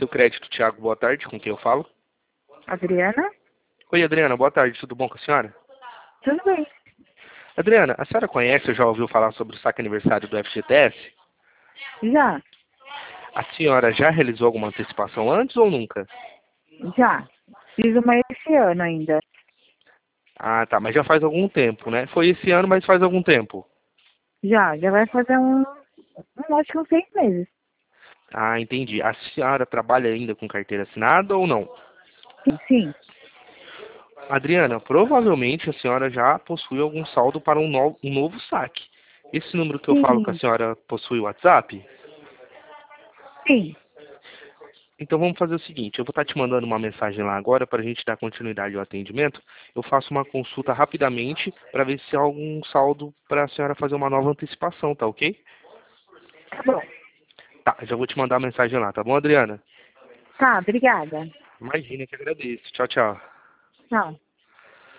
Seu Crédito, Thiago, boa tarde, com quem eu falo? Adriana? Oi, Adriana, boa tarde, tudo bom com a senhora? Tudo bem. Adriana, a senhora conhece ou já ouviu falar sobre o saque aniversário do FGTS? Já, A senhora já realizou alguma antecipação antes ou nunca? já. Fiz uma esse ano ainda. Ah, tá, mas já faz algum tempo, né? Foi esse ano, mas faz algum tempo. Já vai fazer acho que uns 6 meses. Ah, entendi. A senhora trabalha ainda com carteira assinada ou não? Sim, sim. Adriana, provavelmente a senhora já possui algum saldo para um novo saque. Esse número que eu falo que a Sim, senhora possui o WhatsApp? sim. Então vamos fazer o seguinte, eu vou estar te mandando uma mensagem lá agora para a gente dar continuidade ao atendimento. Eu faço uma consulta rapidamente para ver se há algum saldo para a senhora fazer uma nova antecipação, tá ok? Tá bom. Tá, já vou te mandar a mensagem lá, tá bom, Adriana? Tá, obrigada. Imagina que agradeço. Tchau, tchau. Tchau.